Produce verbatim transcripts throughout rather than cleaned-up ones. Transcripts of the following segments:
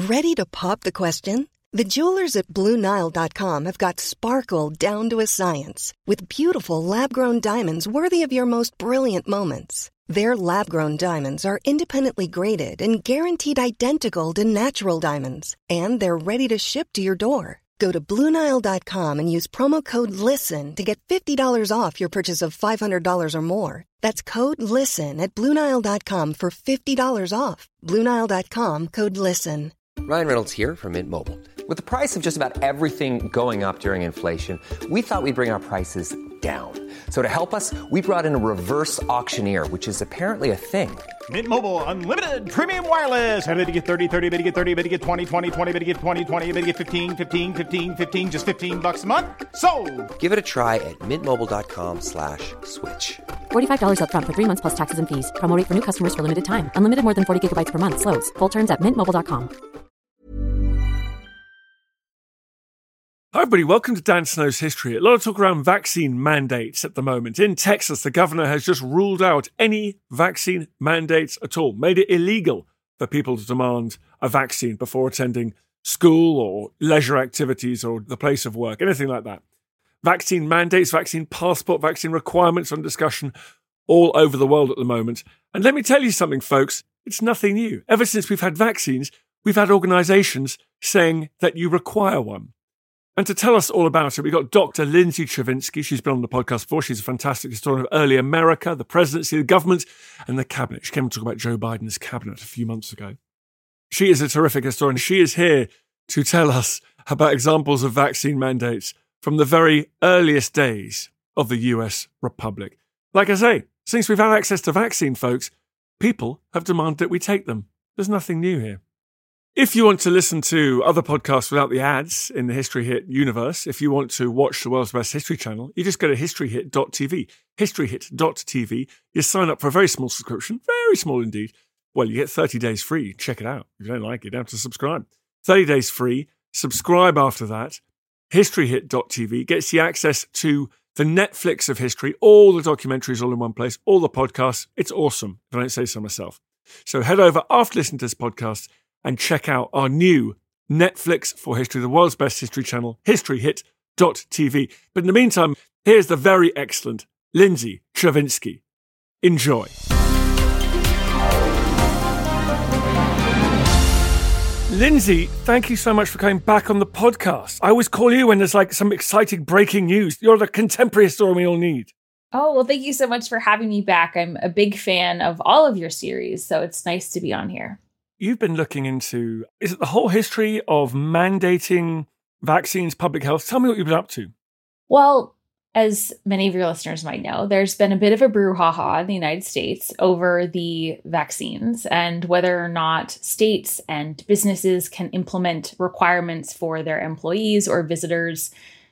Ready to pop the question? The jewelers at Blue Nile dot com have got sparkle down to a science with beautiful lab-grown diamonds worthy of your most brilliant moments. Their lab-grown diamonds are independently graded and guaranteed identical to natural diamonds, and they're ready to ship to your door. Go to Blue Nile dot com and use promo code LISTEN to get fifty dollars off your purchase of five hundred dollars or more. That's code LISTEN at Blue Nile dot com for fifty dollars off. Blue Nile dot com, code LISTEN. Ryan Reynolds here from Mint Mobile. With the price of just about everything going up during inflation, we thought we'd bring our prices down. So to help us, we brought in a reverse auctioneer, which is apparently a thing. Mint Mobile Unlimited Premium Wireless. How to get thirty, thirty, how to get thirty, how to get twenty, twenty, twenty, how to get twenty, twenty, how to get fifteen, fifteen, fifteen, fifteen, just fifteen bucks a month? Sold! Give it a try at mintmobile.com slash switch. forty-five dollars up front for three months plus taxes and fees. Promo rate for new customers for limited time. Unlimited more than forty gigabytes per month. Slows full terms at mint mobile dot com. Hi everybody, welcome to Dan Snow's History. A lot of talk around vaccine mandates at the moment. In Texas, the governor has just ruled out any vaccine mandates at all, made it illegal for people to demand a vaccine before attending school or leisure activities or the place of work, anything like that. Vaccine mandates, vaccine passport, vaccine requirements on discussion all over the world at the moment. And let me tell you something, folks, it's nothing new. Ever since we've had vaccines, we've had organisations saying that you require one. And to tell us all about it, we've got Doctor Lindsay Chervinsky. She's been on the podcast before. She's a fantastic historian of early America, the presidency, the government, and the cabinet. She came to talk about Joe Biden's cabinet a few months ago. She is a terrific historian. She is here to tell us about examples of vaccine mandates from the very earliest days of the U S Republic. Like I say, since we've had access to vaccine, folks, people have demanded that we take them. There's nothing new here. If you want to listen to other podcasts without the ads in the History Hit universe, if you want to watch the world's best history channel, you just go to history hit dot t v. history hit dot t v. You sign up for a very small subscription, very small indeed. Well, you get thirty days free. Check it out. If you don't like it, you don't have to subscribe. thirty days free. Subscribe after that. history hit dot t v gets you access to the Netflix of history, all the documentaries all in one place, all the podcasts. It's awesome, if I don't say so myself. So head over after listening to this podcast and check out our new Netflix for history, the world's best history channel, history hit dot t v. But in the meantime, here's the very excellent Lindsay Chervinsky. Enjoy. Lindsay, thank you so much for coming back on the podcast. I always call you when there's like some exciting breaking news. You're the contemporary historian we all need. Oh, well, thank you so much for having me back. I'm a big fan of all of your series, so it's nice to be on here. You've been looking into, is it the whole history of mandating vaccines, public health? Tell me what you've been up to. Well, as many of your listeners might know, there's been a bit of a brouhaha in the United States over the vaccines and whether or not states and businesses can implement requirements for their employees or visitors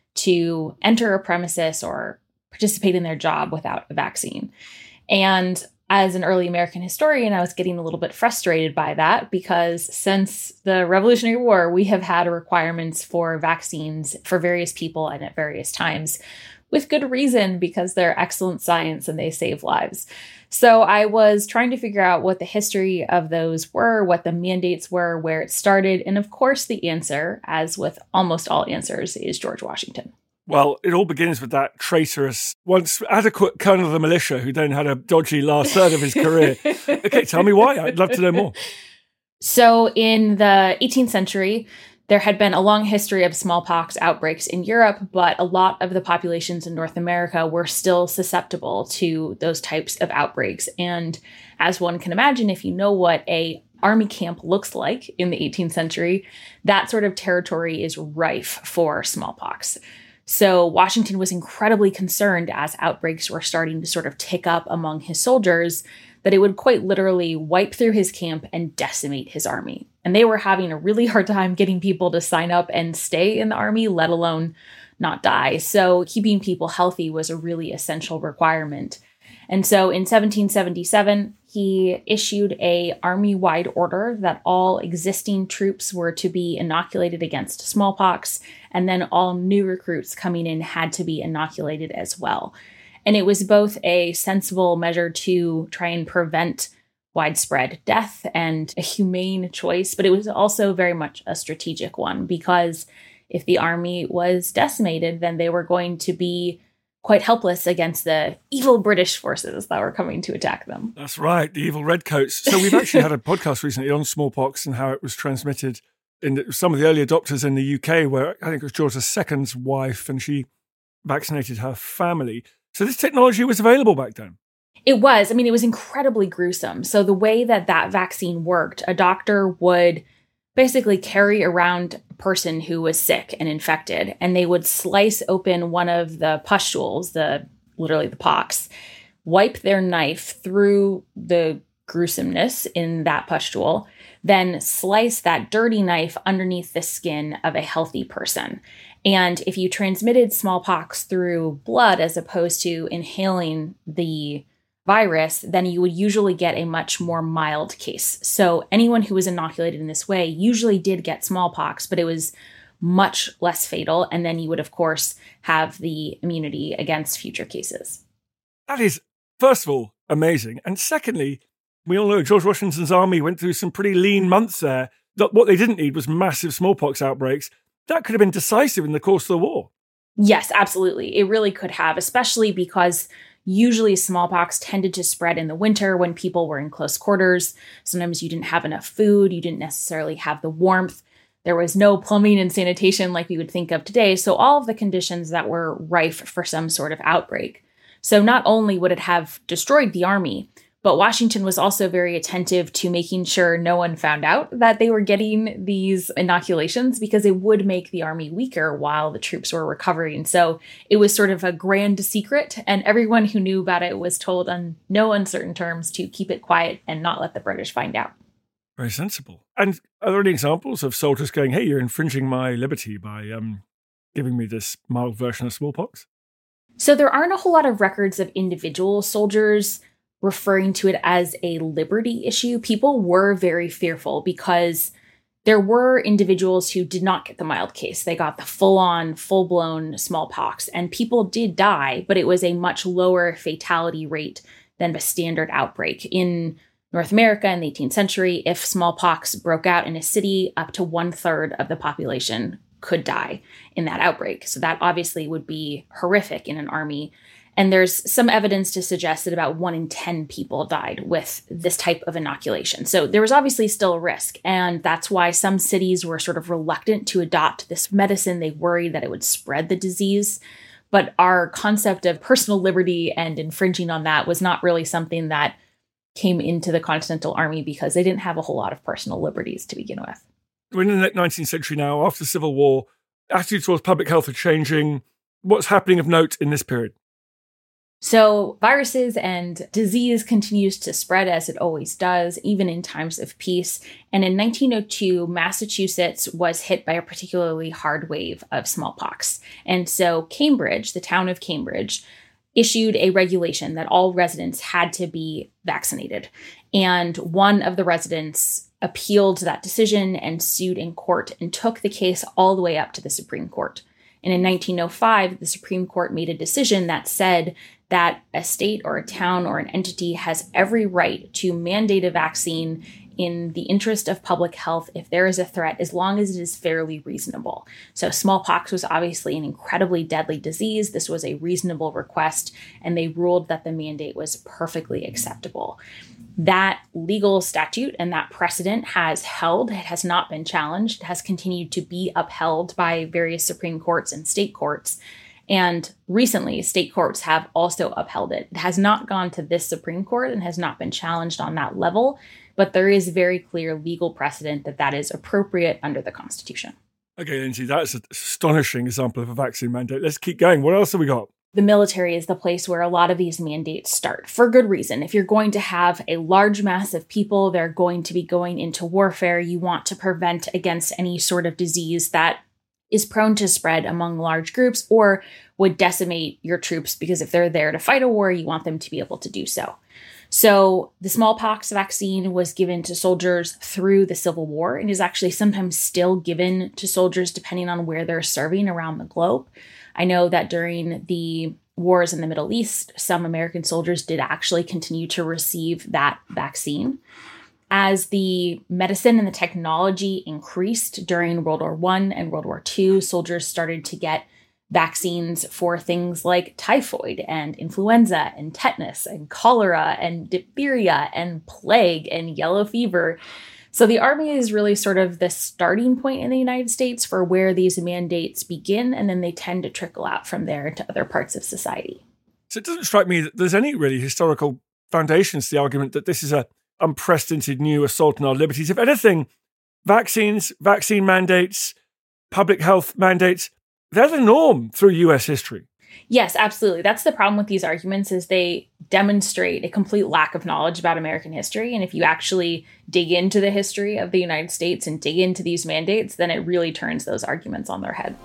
to enter a premises or participate in their job without a vaccine. And as an early American historian, I was getting a little bit frustrated by that because since the Revolutionary War, we have had requirements for vaccines for various people and at various times with good reason because they're excellent science and they save lives. So I was trying to figure out what the history of those were, what the mandates were, where it started. And of course, the answer, as with almost all answers, is George Washington. Well, it all begins with that traitorous, once adequate colonel of the militia who then had a dodgy last third of his career. Okay, tell me why. I'd love to know more. So in the eighteenth century, there had been a long history of smallpox outbreaks in Europe, but a lot of the populations in North America were still susceptible to those types of outbreaks. And as one can imagine, if you know what a army camp looks like in the eighteenth century, that sort of territory is rife for smallpox. So Washington was incredibly concerned as outbreaks were starting to sort of tick up among his soldiers that it would quite literally wipe through his camp and decimate his army. And they were having a really hard time getting people to sign up and stay in the army, let alone not die. So keeping people healthy was a really essential requirement. And so in seventeen seventy-seven, he issued a army-wide order that all existing troops were to be inoculated against smallpox, and then all new recruits coming in had to be inoculated as well. And it was both a sensible measure to try and prevent widespread death and a humane choice, but it was also very much a strategic one, because if the army was decimated, then they were going to be quite helpless against the evil British forces that were coming to attack them. That's right, the evil redcoats. So we've actually had a podcast recently on smallpox and how it was transmitted in some of the early adopters in the U K, where I think it was George the Second's wife, and she vaccinated her family. So this technology was available back then. It was. I mean, it was incredibly gruesome. So the way that that vaccine worked, a doctor would basically carry around a person who was sick and infected, and they would slice open one of the pustules, the literally the pox, wipe their knife through the gruesomeness in that pustule, then slice that dirty knife underneath the skin of a healthy person. And if you transmitted smallpox through blood as opposed to inhaling the virus, then you would usually get a much more mild case. So anyone who was inoculated in this way usually did get smallpox, but it was much less fatal. And then you would, of course, have the immunity against future cases. That is, first of all, amazing. And secondly, we all know George Washington's army went through some pretty lean months there. What they didn't need was massive smallpox outbreaks. That could have been decisive in the course of the war. Yes, absolutely. It really could have, especially because usually smallpox tended to spread in the winter when people were in close quarters. Sometimes you didn't have enough food. You didn't necessarily have the warmth. There was no plumbing and sanitation like we would think of today. So all of the conditions that were rife for some sort of outbreak. So not only would it have destroyed the army, but Washington was also very attentive to making sure no one found out that they were getting these inoculations, because it would make the army weaker while the troops were recovering. So it was sort of a grand secret, and everyone who knew about it was told on no uncertain terms to keep it quiet and not let the British find out. Very sensible. And are there any examples of soldiers going, hey, you're infringing my liberty by um, giving me this mild version of smallpox? So there aren't a whole lot of records of individual soldiers referring to it as a liberty issue. People were very fearful because there were individuals who did not get the mild case. They got the full-on, full-blown smallpox, and people did die, but it was a much lower fatality rate than the standard outbreak. In North America in the eighteenth century, if smallpox broke out in a city, up to one-third of the population could die in that outbreak. So that obviously would be horrific in an army. And there's some evidence to suggest that about one in ten people died with this type of inoculation. So there was obviously still a risk. And that's why some cities were sort of reluctant to adopt this medicine. They worried that it would spread the disease. But our concept of personal liberty and infringing on that was not really something that came into the Continental Army, because they didn't have a whole lot of personal liberties to begin with. We're in the nineteenth century now, after the Civil War. Attitudes towards public health are changing. What's happening of note in this period? So viruses and disease continues to spread as it always does, even in times of peace. And in nineteen oh two, Massachusetts was hit by a particularly hard wave of smallpox. And so Cambridge, the town of Cambridge, issued a regulation that all residents had to be vaccinated. And one of the residents appealed that decision and sued in court and took the case all the way up to the Supreme Court. And in nineteen oh five, the Supreme Court made a decision that said that a state or a town or an entity has every right to mandate a vaccine in the interest of public health if there is a threat, as long as it is fairly reasonable. So smallpox was obviously an incredibly deadly disease. This was a reasonable request, and they ruled that the mandate was perfectly acceptable. That legal statute and that precedent has held. It has not been challenged. It has continued to be upheld by various Supreme Courts and state courts. And recently, state courts have also upheld it. It has not gone to this Supreme Court and has not been challenged on that level, but there is very clear legal precedent that that is appropriate under the Constitution. Okay, Lindsay, that's an astonishing example of a vaccine mandate. Let's keep going. What else have we got? The military is the place where a lot of these mandates start, for good reason. If you're going to have a large mass of people, they're going to be going into warfare. You want to prevent against any sort of disease that is prone to spread among large groups or would decimate your troops, because if they're there to fight a war, you want them to be able to do so. So the smallpox vaccine was given to soldiers through the Civil War and is actually sometimes still given to soldiers depending on where they're serving around the globe. I know that during the wars in the Middle East, some American soldiers did actually continue to receive that vaccine. As the medicine and the technology increased during World War One and World War Two, soldiers started to get vaccines for things like typhoid and influenza and tetanus and cholera and diphtheria and plague and yellow fever. So the Army is really sort of the starting point in the United States for where these mandates begin, and then they tend to trickle out from there into other parts of society. So it doesn't strike me that there's any really historical foundations to the argument that this is a unprecedented new assault on our liberties. If anything, vaccines, vaccine mandates, public health mandates, they're the norm through U S history. Yes, absolutely. That's the problem with these arguments is they demonstrate a complete lack of knowledge about American history. And if you actually dig into the history of the United States and dig into these mandates, then it really turns those arguments on their head.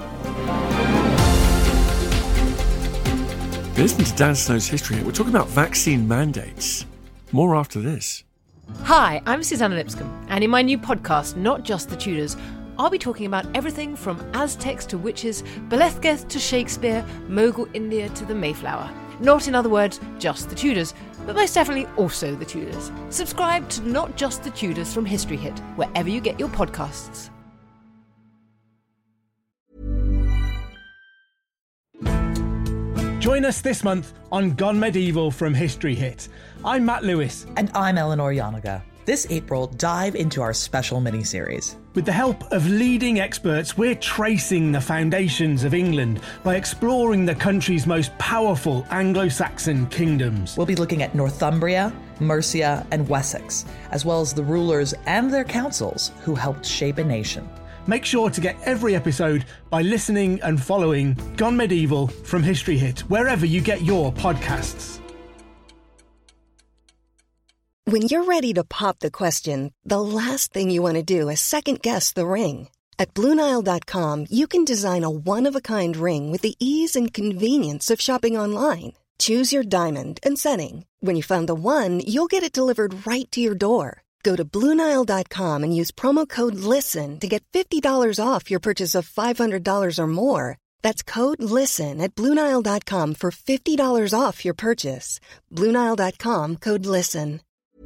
Listen to Dan Snow's History. We're talking about vaccine mandates. More after this. Hi, I'm Susanna Lipscomb, and in my new podcast, Not Just the Tudors, I'll be talking about everything from Aztecs to witches, Belethgeth to Shakespeare, Mughal India to the Mayflower. Not, in other words, just the Tudors, but most definitely also the Tudors. Subscribe to Not Just the Tudors from History Hit, wherever you get your podcasts. Join us this month on Gone Medieval from History Hit. I'm Matt Lewis. And I'm Eleanor Yanaga. This April, dive into our special mini-series. With the help of leading experts, we're tracing the foundations of England by exploring the country's most powerful Anglo-Saxon kingdoms. We'll be looking at Northumbria, Mercia, and Wessex, as well as the rulers and their councils who helped shape a nation. Make sure to get every episode by listening and following Gone Medieval from History Hit, wherever you get your podcasts. When you're ready to pop the question, the last thing you want to do is second-guess the ring. At Blue Nile dot com, you can design a one-of-a-kind ring with the ease and convenience of shopping online. Choose your diamond and setting. When you find the one, you'll get it delivered right to your door. Go to Blue Nile dot com and use promo code LISTEN to get fifty dollars off your purchase of five hundred dollars or more. That's code LISTEN at Blue Nile dot com for fifty dollars off your purchase. Blue Nile dot com, code LISTEN.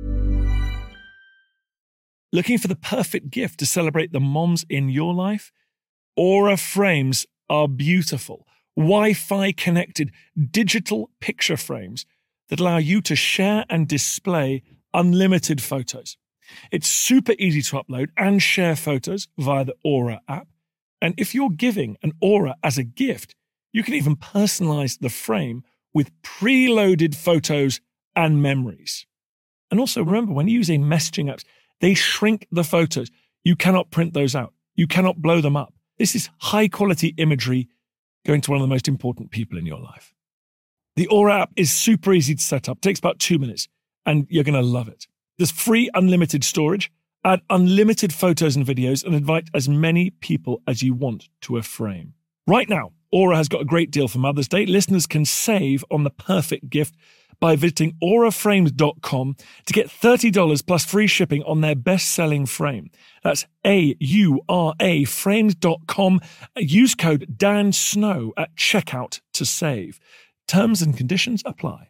Looking for the perfect gift to celebrate the moms in your life? Aura frames are beautiful, Wi-Fi connected digital picture frames that allow you to share and display unlimited photos. It's super easy to upload and share photos via the Aura app. And if you're giving an Aura as a gift, you can even personalize the frame with preloaded photos and memories. And also remember, when using messaging apps, they shrink the photos. You cannot print those out. You cannot blow them up. This is high quality imagery going to one of the most important people in your life. The Aura app is super easy to set up. It takes about two minutes and you're going to love it. There's free unlimited storage, add unlimited photos and videos, and invite as many people as you want to a frame. Right now, Aura has got a great deal for Mother's Day. Listeners can save on the perfect gift by visiting aura frames dot com to get thirty dollars plus free shipping on their best-selling frame. That's A U R A frames dot com. Use code DANSNOW at checkout to save. Terms and conditions apply.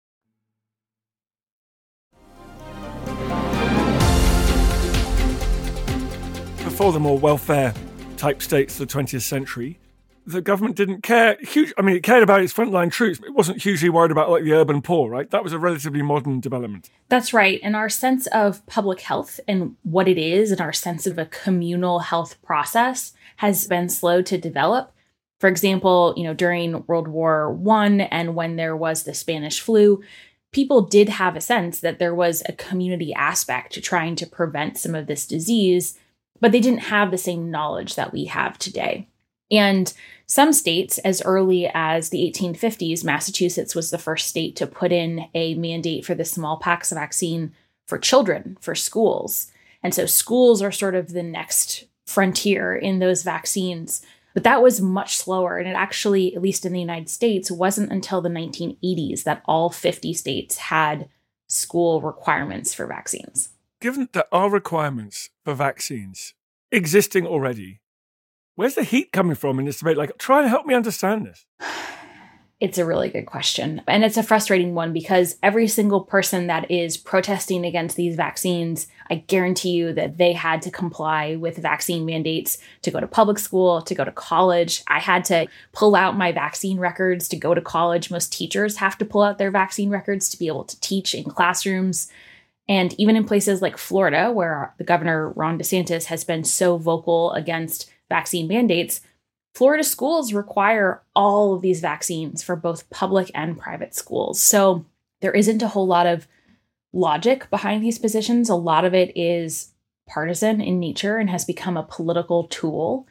Before the more welfare-type states of the twentieth century, the government didn't care. Huge. I mean, it cared about its frontline troops, but it wasn't hugely worried about like the urban poor, right? That was a relatively modern development. That's right. And our sense of public health and what it is, and our sense of a communal health process has been slow to develop. For example, you know, during World War One and when there was the Spanish flu, people did have a sense that there was a community aspect to trying to prevent some of this disease, but they didn't have the same knowledge that we have today. And some states, as early as the eighteen fifties, Massachusetts was the first state to put in a mandate for the smallpox vaccine for children, for schools. And so schools are sort of the next frontier in those vaccines. But that was much slower. And it actually, at least in the United States, wasn't until the nineteen eighties that all fifty states had school requirements for vaccines. Given that our requirements for vaccines existing already, where's the heat coming from in this debate? Like, try and help me understand this. It's a really good question. And it's a frustrating one because every single person that is protesting against these vaccines, I guarantee you that they had to comply with vaccine mandates to go to public school, to go to college. I had to pull out my vaccine records to go to college. Most teachers have to pull out their vaccine records to be able to teach in classrooms. And even in places like Florida, where the governor, Ron DeSantis, has been so vocal against vaccine mandates, Florida schools require all of these vaccines for both public and private schools. So there isn't a whole lot of logic behind these positions. A lot of it is partisan in nature and has become a political tool.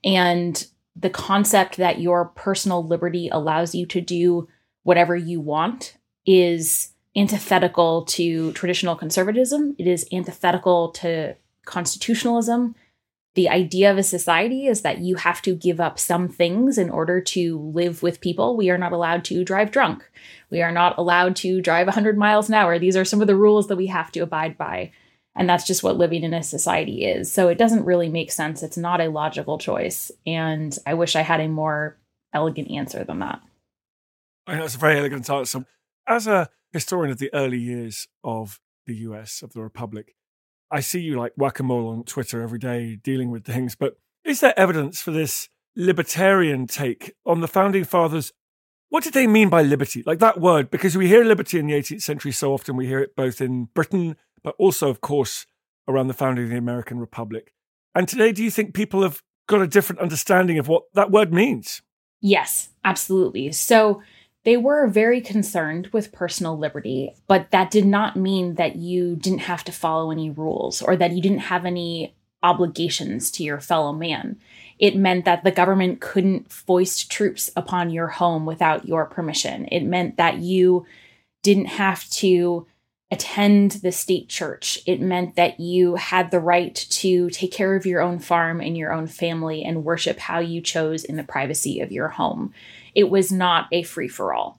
And the concept that your personal liberty allows you to do whatever you want is antithetical to traditional conservatism. It is antithetical to constitutionalism. The idea of a society is that you have to give up some things in order to live with people. We are not allowed to drive drunk. We are not allowed to drive one hundred miles an hour. These are some of the rules that we have to abide by. And that's just what living in a society is. So it doesn't really make sense. It's not a logical choice. And I wish I had a more elegant answer than that. I know that's a very elegant answer. As a historian of the early years of the U S, of the Republic, I see you like whack-a-mole on Twitter every day dealing with things, but is there evidence for this libertarian take on the Founding Fathers? What did they mean by liberty? Like that word, because we hear liberty in the eighteenth century so often, we hear it both in Britain, but also, of course, around the founding of the American Republic. And today, do you think people have got a different understanding of what that word means? Yes, absolutely. So they were very concerned with personal liberty, but that did not mean that you didn't have to follow any rules or that you didn't have any obligations to your fellow man. It meant that the government couldn't foist troops upon your home without your permission. It meant that you didn't have to attend the state church. It meant that you had the right to take care of your own farm and your own family and worship how you chose in the privacy of your home. It was not a free-for-all.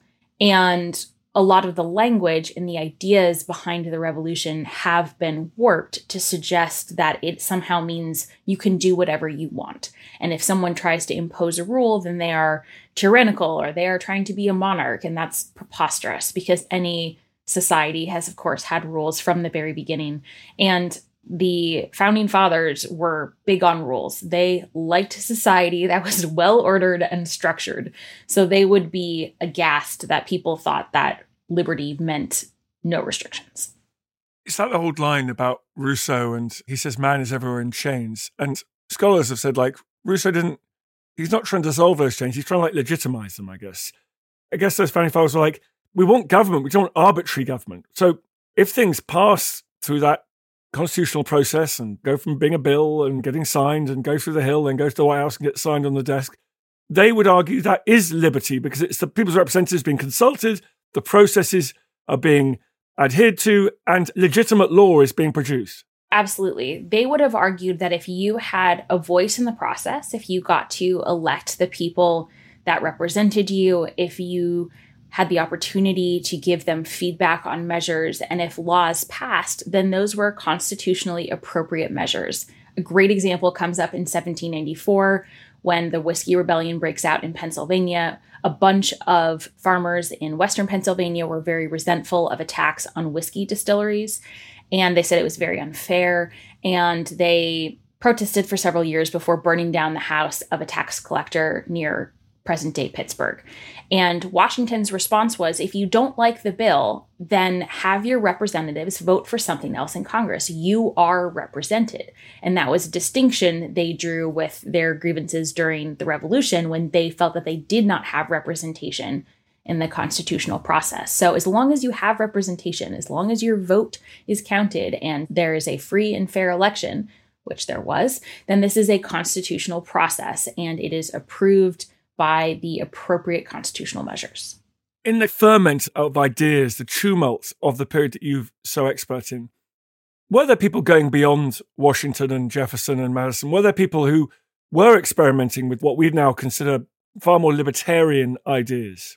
And a lot of the language and the ideas behind the revolution have been warped to suggest that it somehow means you can do whatever you want. And if someone tries to impose a rule, then they are tyrannical or they are trying to be a monarch. And that's preposterous because any society has, of course, had rules from the very beginning. And the Founding Fathers were big on rules. They liked society that was well-ordered and structured. So they would be aghast that people thought that liberty meant no restrictions. It's that old line about Rousseau, and he says man is everywhere in chains. And scholars have said, like, Rousseau didn't, he's not trying to dissolve those chains, he's trying to, like, legitimize them, I guess. I guess those Founding Fathers were like, we want government, we don't want arbitrary government. So if things pass through that constitutional process and go from being a bill and getting signed and go through the Hill and go to the White House and get signed on the desk, they would argue that is liberty because it's the people's representatives being consulted, the processes are being adhered to, and legitimate law is being produced. Absolutely. They would have argued that if you had a voice in the process, if you got to elect the people that represented you, if you had the opportunity to give them feedback on measures, and if laws passed, then those were constitutionally appropriate measures. A great example comes up in seventeen ninety-four when the Whiskey Rebellion breaks out in Pennsylvania. A bunch of farmers in Western Pennsylvania were very resentful of attacks on whiskey distilleries, and they said it was very unfair, and they protested for several years before burning down the house of a tax collector near present-day Pittsburgh. And Washington's response was, if you don't like the bill, then have your representatives vote for something else in Congress. You are represented. And that was a distinction they drew with their grievances during the Revolution when they felt that they did not have representation in the constitutional process. So as long as you have representation, as long as your vote is counted and there is a free and fair election, which there was, then this is a constitutional process and it is approved by the appropriate constitutional measures. In the ferment of ideas, the tumult of the period that you're so expert in, were there people going beyond Washington and Jefferson and Madison? Were there people who were experimenting with what we now consider far more libertarian ideas?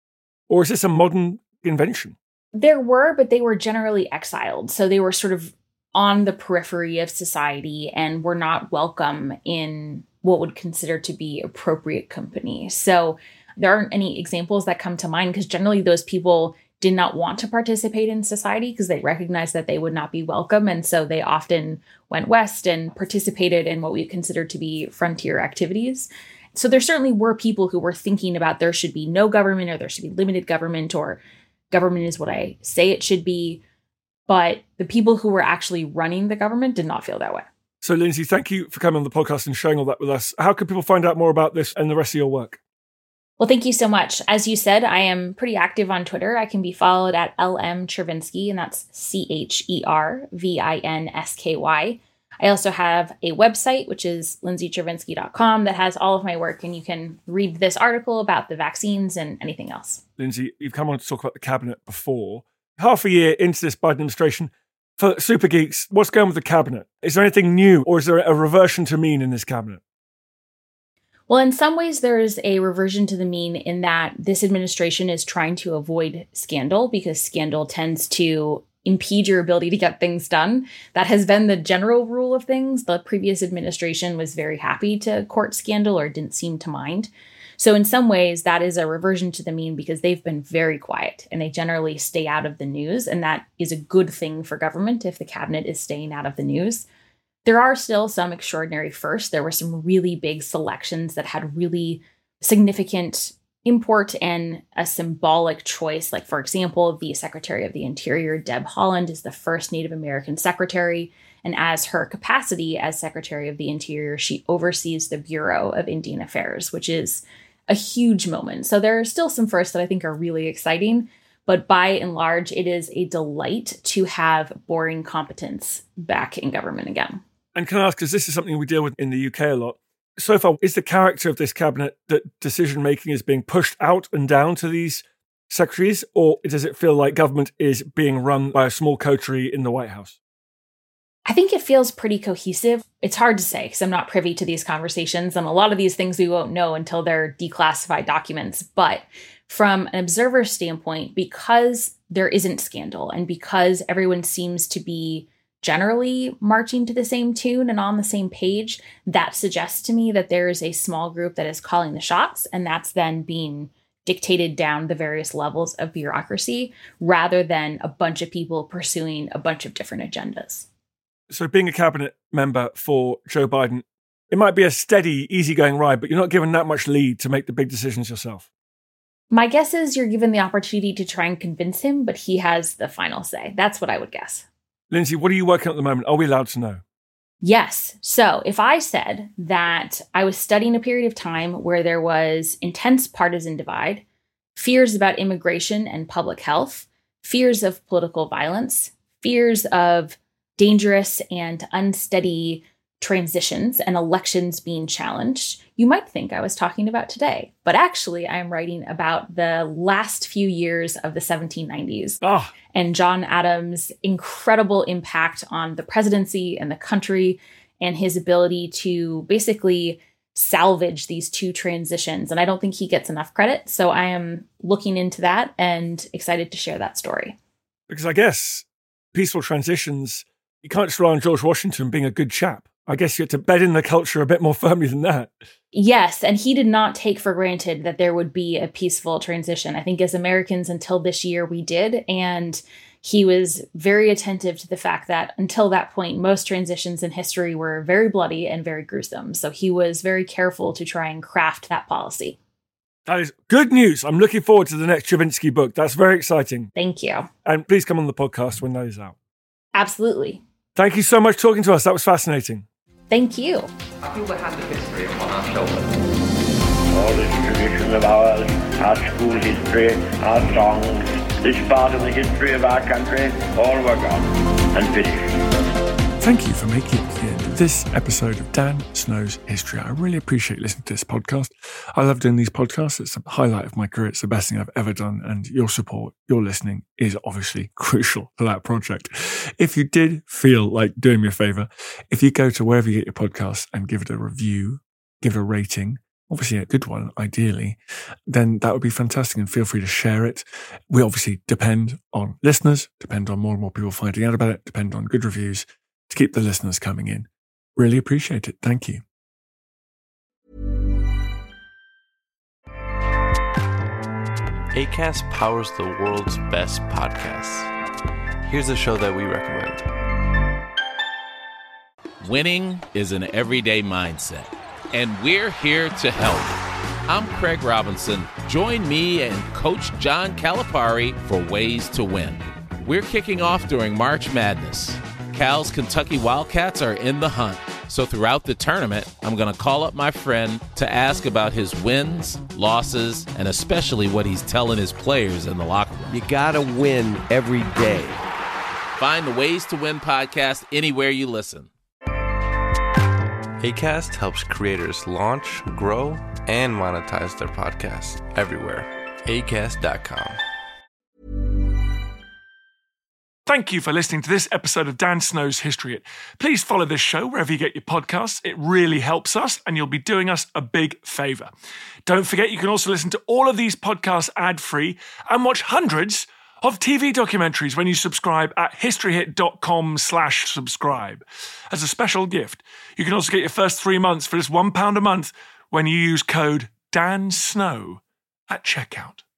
Or is this a modern invention? There were, but they were generally exiled. So they were sort of on the periphery of society and were not welcome in what would consider to be appropriate company. So There aren't any examples that come to mind because generally those people did not want to participate in society because they recognized that they would not be welcome. And so they often went west and participated in what we consider to be frontier activities. So there certainly were people who were thinking about there should be no government or there should be limited government or government is what I say it should be. But the people who were actually running the government did not feel that way. So, Lindsay, thank you for coming on the podcast and sharing all that with us. How can people find out more about this and the rest of your work? Well, thank you so much. As you said, I am pretty active on Twitter. I can be followed at L M Chervinsky, and that's C H E R V I N S K Y. I also have a website, which is lindsay chervinsky dot com, that has all of my work, and you can read this article about the vaccines and anything else. Lindsay, you've come on to talk about the cabinet before. Half a year into this Biden administration, for super geeks, what's going with the cabinet? Is there anything new, or is there a reversion to mean in this cabinet? Well, in some ways, there is a reversion to the mean in that this administration is trying to avoid scandal because scandal tends to impede your ability to get things done. That has been the general rule of things. The previous administration was very happy to court scandal or didn't seem to mind. So in some ways, that is a reversion to the mean because they've been very quiet and they generally stay out of the news. And that is a good thing for government if the cabinet is staying out of the news. There are still some extraordinary firsts. There were some really big selections that had really significant import and a symbolic choice. Like, for example, the Secretary of the Interior, Deb Haaland, is the first Native American secretary. And as her capacity as Secretary of the Interior, she oversees the Bureau of Indian Affairs, which is a huge moment. So there are still some firsts that I think are really exciting. But by and large, it is a delight to have boring competence back in government again. And can I ask, because this is something we deal with in the U K a lot, so far, is the character of this cabinet that decision-making is being pushed out and down to these secretaries, or does it feel like government is being run by a small coterie in the White House? I think it feels pretty cohesive. It's hard to say because I'm not privy to these conversations, and a lot of these things we won't know until they're declassified documents. But from an observer standpoint, because there isn't scandal and because everyone seems to be generally marching to the same tune and on the same page, that suggests to me that there is a small group that is calling the shots, and that's then being dictated down the various levels of bureaucracy rather than a bunch of people pursuing a bunch of different agendas. So being a cabinet member for Joe Biden, it might be a steady, easygoing ride, but you're not given that much lead to make the big decisions yourself. My guess is you're given the opportunity to try and convince him, but he has the final say. That's what I would guess. Lindsay, what are you working on at the moment? Are we allowed to know? Yes. So if I said that I was studying a period of time where there was intense partisan divide, fears about immigration and public health, fears of political violence, fears of dangerous and unsteady transitions and elections being challenged, you might think I was talking about today. But actually, I am writing about the last few years of the seventeen nineties oh. and John Adams' incredible impact on the presidency and the country and his ability to basically salvage these two transitions. And I don't think he gets enough credit. So I am looking into that and excited to share that story. Because I guess peaceful transitions, you can't just rely on George Washington being a good chap. I guess you have to bed in the culture a bit more firmly than that. Yes, and he did not take for granted that there would be a peaceful transition. I think as Americans until this year we did, and he was very attentive to the fact that until that point, most transitions in history were very bloody and very gruesome. So he was very careful to try and craft that policy. That is good news. I'm looking forward to the next Chervinsky book. That's very exciting. Thank you. And please come on the podcast when that is out. Absolutely. Thank you so much for talking to us. That was fascinating. Thank you. I feel the hand of history upon our shoulders. All this tradition of ours, our school history, our songs, this part of the history of our country, all were gone and finished. Thank you for making it to the end of this episode of Dan Snow's History. I really appreciate listening to this podcast. I love doing these podcasts. It's a highlight of my career. It's the best thing I've ever done. And your support, your listening is obviously crucial to that project. If you did feel like doing me a favor, if you go to wherever you get your podcasts and give it a review, give it a rating, obviously a good one, ideally, then that would be fantastic, and feel free to share it. We obviously depend on listeners, depend on more and more people finding out about it, depend on good reviews to keep the listeners coming in. Really appreciate it. Thank you. Acast powers the world's best podcasts. Here's a show that we recommend. Winning is an everyday mindset, and we're here to help. I'm Craig Robinson. Join me and Coach John Calipari for Ways to Win. We're kicking off during March Madness. Cal's Kentucky Wildcats are in the hunt. So throughout the tournament, I'm going to call up my friend to ask about his wins, losses, and especially what he's telling his players in the locker room. You got to win every day. Find the Ways to Win podcast anywhere you listen. Acast helps creators launch, grow, and monetize their podcasts everywhere. Acast dot com. Thank you for listening to this episode of Dan Snow's History Hit. Please follow this show wherever you get your podcasts. It really helps us, and you'll be doing us a big favour. Don't forget, you can also listen to all of these podcasts ad-free and watch hundreds of T V documentaries when you subscribe at historyhit.com slash subscribe. As a special gift, you can also get your first three months for just one pound a month when you use code DANSNOW at checkout.